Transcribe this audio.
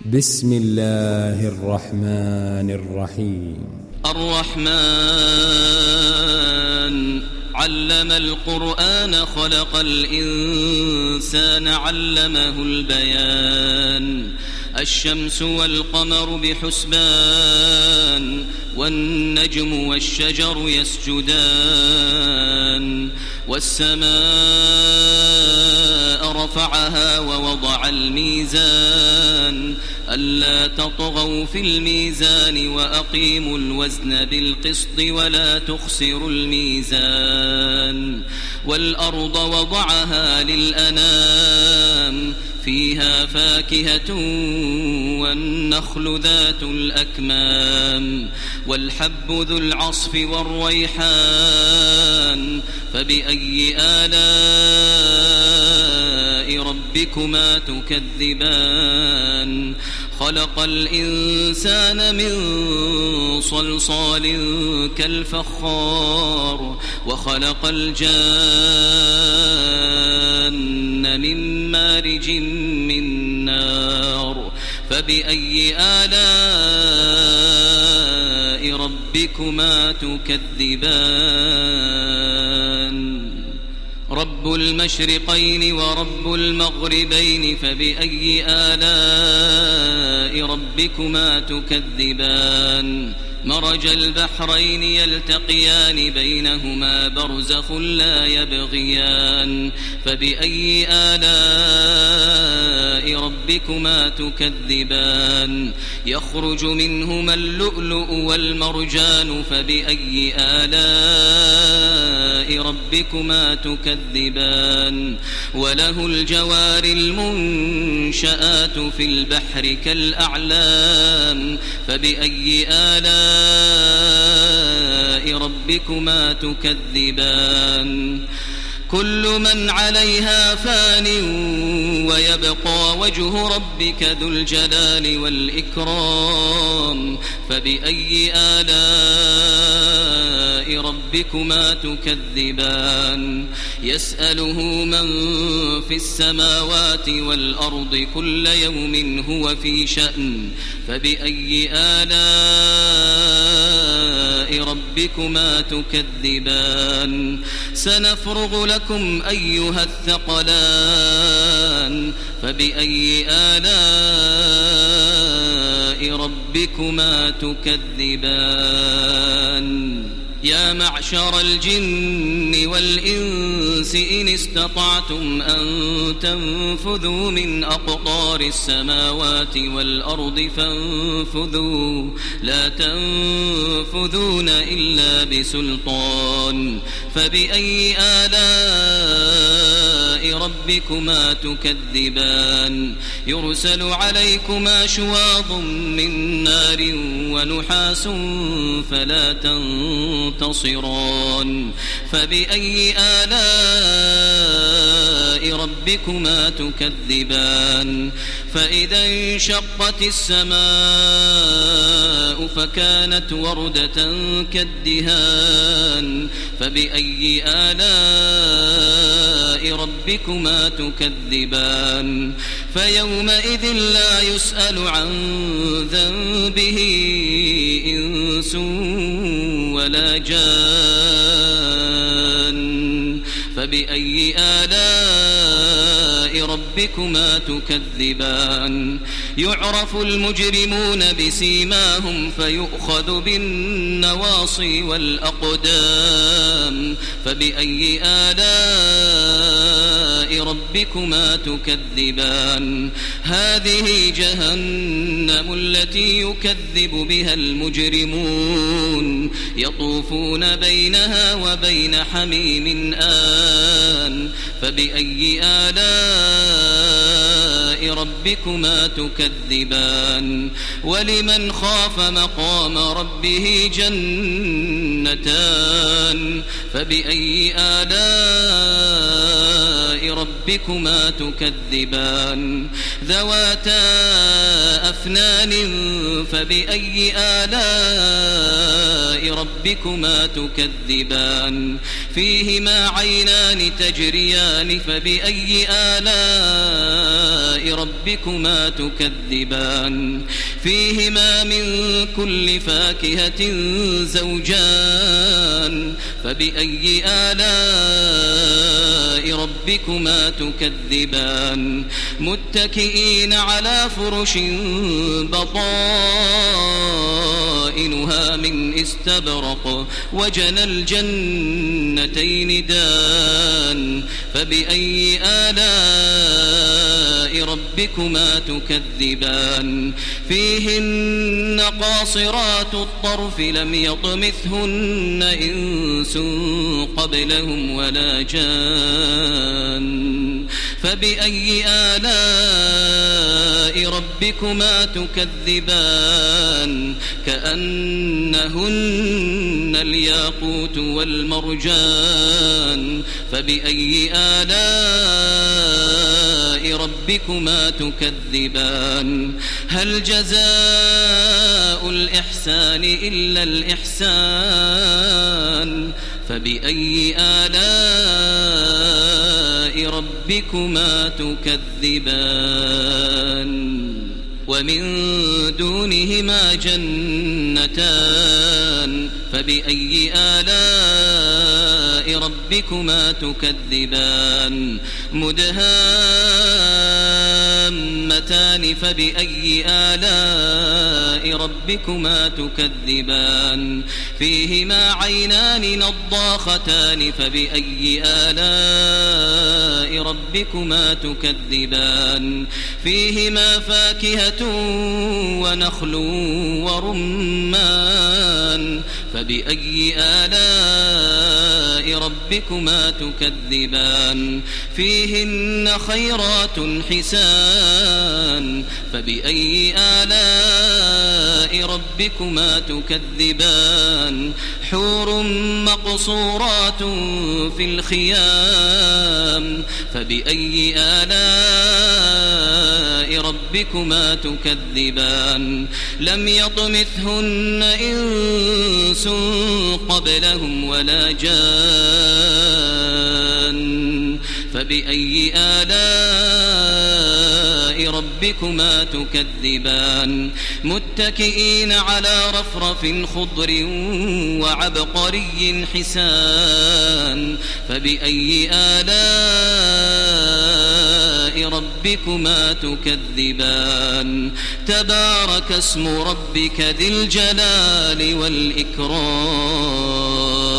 بسم الله الرحمن الرحيم. الرحمن علم القرآن خلق الإنسان علمه البيان. الشمس والقمر بحسبان والنجم والشجر يسجدان. والسماء رفعها ووضع الميزان ألا تطغوا في الميزان وأقيموا الوزن بالقسط ولا تخسروا الميزان. والأرض وضعها للأنام فيها فاكهة والنخل ذات الأكمام والحب ذو العصف والريحان. فبأي آلاء ربكما تكذبان؟ خلق الإنسان من صلصال كالفخار وخلق الجان من مارج من نار. فبأي آلاء ربكما تكذبان؟ رب المشرقين ورب المغربين فبأي آلاء ربكما تكذبان؟ مرج البحرين يلتقيان بينهما برزخ لا يبغيان. فبأي آلاء ربكما تكذبان؟ يخرج منهما اللؤلؤ والمرجان. فبأي آلاء ربكما تكذبان؟ وله الجوار المنشآت في البحر كالأعلام. فبأي آلاء ربكما تكذبان؟ كل من عليها فان ويبقى وجه ربك ذو الجلال والإكرام. فبأي آلاء ربكما تكذبان؟ يسأله من في السماوات والأرض كل يوم هو في شأن. فبأي آلاء ربكما تكذبان؟ سنفرغ لكم أيها الثقلان. فبأي آلاء ربكما تكذبان؟ يا معشر الجن والإنس إن استطعتم أن تنفذوا من أقطار السماوات والأرض فانفذوا لا تنفذون إلا بسلطان. فبأي آلاء ربكما تكذبان؟ يرسل عليكما شواظ من نار ونحاس فلا تنتصران. فبأي آلاء ربكما تكذبان؟ فإذا انشقت السماء فكانت وردة كالدهان. فبأي آلاء ربكما تكذبان؟ فيومئذ لا يسأل عن ذنبه إنس ولا جان. فبأي آلاء ربكما تكذبان؟ يعرف المجرمون بسيماهم فيؤخذ بالنواصي والأقدام. فبأي آلاء ربكما تكذبان؟ هذه جهنم التي يكذب بها المجرمون يطوفون بينها وبين حميم آن. فبأي آلاء ربكما تكذبان؟ ولمن خاف مقام ربه جنتان. فبأي آلاء ربكما تكذبان؟ ذواتا أفنان. فبأي آلاء ربكما تكذبان؟ فيهما عينان تجريان فبأي آلاء ربكما تكذبان فيهما من كل فاكهة زوجان فبأي آلاء ربكما تكذبان متكئين على فرش بطائنها من استبرق وجنى الجنتين دان فبأي آلاء ربكما تكذبان فيهن قاصرات الطرف لم يطمثهن إنس قبلهم ولا جان فبأي آلاء ربكما تكذبان كأنهن الياقوت والمرجان فبأي آلاء ربكما تكذبان هل جزاء الإحسان إلا الإحسان فبأي آلاء ربكما تكذبان ومن دونهما جنتان فبأي آلاء ربكما تكذبان مدهامتان فبأي آلاء ربكما تكذبان فيهما عينان نضاختان فبأي آلاء ربكما تكذبان فيهما فاكهة ونخل ورمان فبأي آلاء ربكما تكذبان فيهن خيرات حسان فبأي آلاء ربكما تكذبان حور مقصورات في الخيام فبأي آلاء ربكما تكذبان لم يطمثهن إنس قبلهم ولا جان فبأي آلاء ربكما تكذبان متكئين على رفرف خضر وعبقري حسان فبأي آلاء ربكما تكذبان تبارك اسم ربك ذي الجلال والإكرام